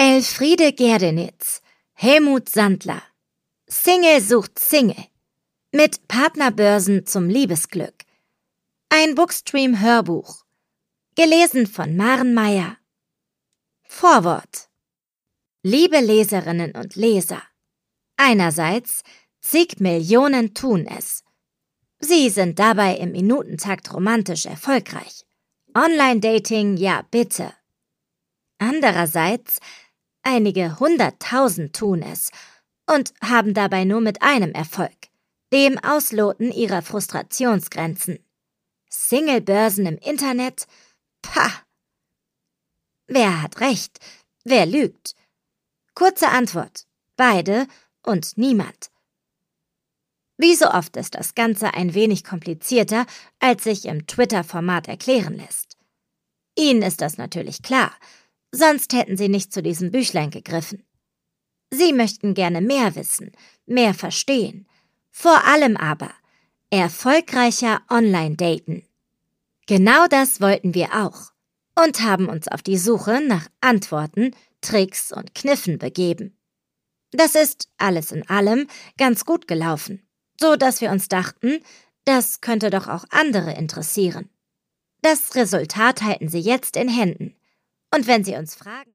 Elfriede Gerdenitz, Helmut Sandler. Single sucht Single. Mit Partnerbörsen zum Liebesglück. Ein Bookstream-Hörbuch. Gelesen von Maren Meyer. Vorwort. Liebe Leserinnen und Leser. Einerseits, zig Millionen tun es. Sie sind dabei im Minutentakt romantisch erfolgreich. Online-Dating, ja bitte. Andererseits, einige 100.000 tun es und haben dabei nur mit einem Erfolg, dem Ausloten ihrer Frustrationsgrenzen. Singlebörsen im Internet? Pah! Wer hat recht? Wer lügt? Kurze Antwort: beide und niemand. Wie so oft ist das Ganze ein wenig komplizierter, als sich im Twitter-Format erklären lässt. Ihnen ist das natürlich klar, sonst hätten Sie nicht zu diesem Büchlein gegriffen. Sie möchten gerne mehr wissen, mehr verstehen. Vor allem aber erfolgreicher Online-Daten. Genau das wollten wir auch und haben uns auf die Suche nach Antworten, Tricks und Kniffen begeben. Das ist, alles in allem, ganz gut gelaufen, so dass wir uns dachten, das könnte doch auch andere interessieren. Das Resultat halten Sie jetzt in Händen. Und wenn Sie uns fragen...